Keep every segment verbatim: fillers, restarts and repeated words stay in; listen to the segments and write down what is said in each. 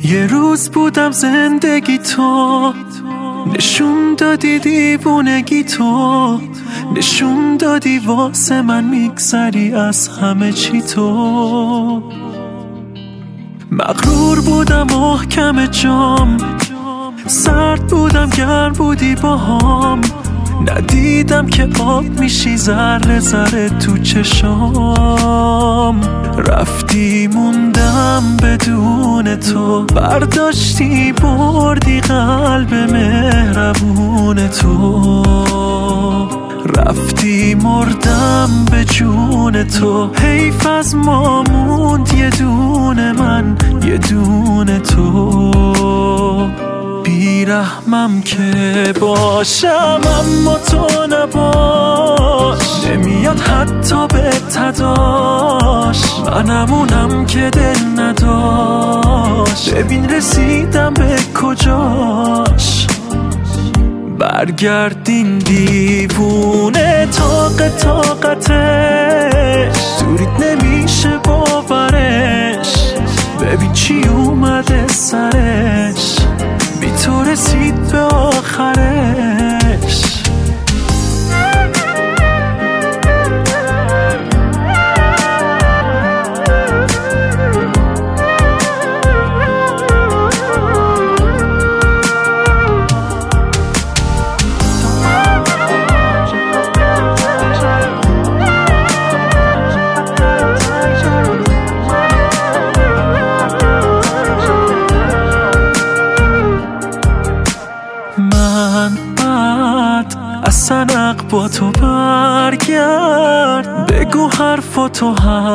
یه روز بودم زندگی تو، نشون دادی دیوونگی تو، نشون دادی واسه من میگذری از همه چی تو. مغرور بودم محکم جام، سرد بودم گرم بودی باهام، ندیدم که آب میشی ذره ذره تو چشام. رفتی موندم بدون تو، برداشتی بردی قلب مهربون تو. رفتی مردم به جون تو، حیف از ما موند یه دونه من یه دونه تو. بیرحمم که باشم اما تو نباش، نمیاد حتی به تداش، منمونم که دل نداشت. ببین رسیدم به کجاش، برگردین دیوونه طاق طاقتش، دوریت نمیشه باورش. ببین چی اومده سرش، بی تو رسید به آخرش. سنق با تو برگرد، بگو حرفاتو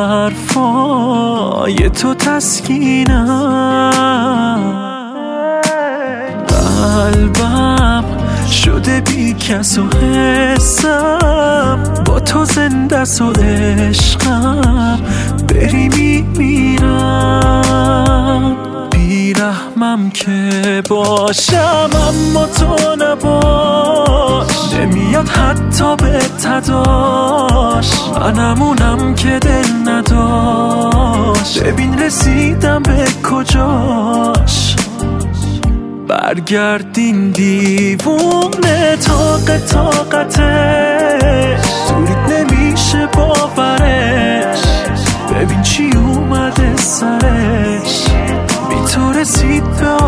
حرفای تو تسکینم. قلبم شده بی کس و حسم، با تو زنده س و عشقم، بری میمیرم. بیرحمم که باشم اما تو نباش، نمیاد حتی به تداش، منمونم که دل نداشت. ببین رسیدم به کجاش، برگردین دیوونه طاق طاقتش، دوریت نمیشه باورش. ببین چی اومده سرش، بی تو رسید به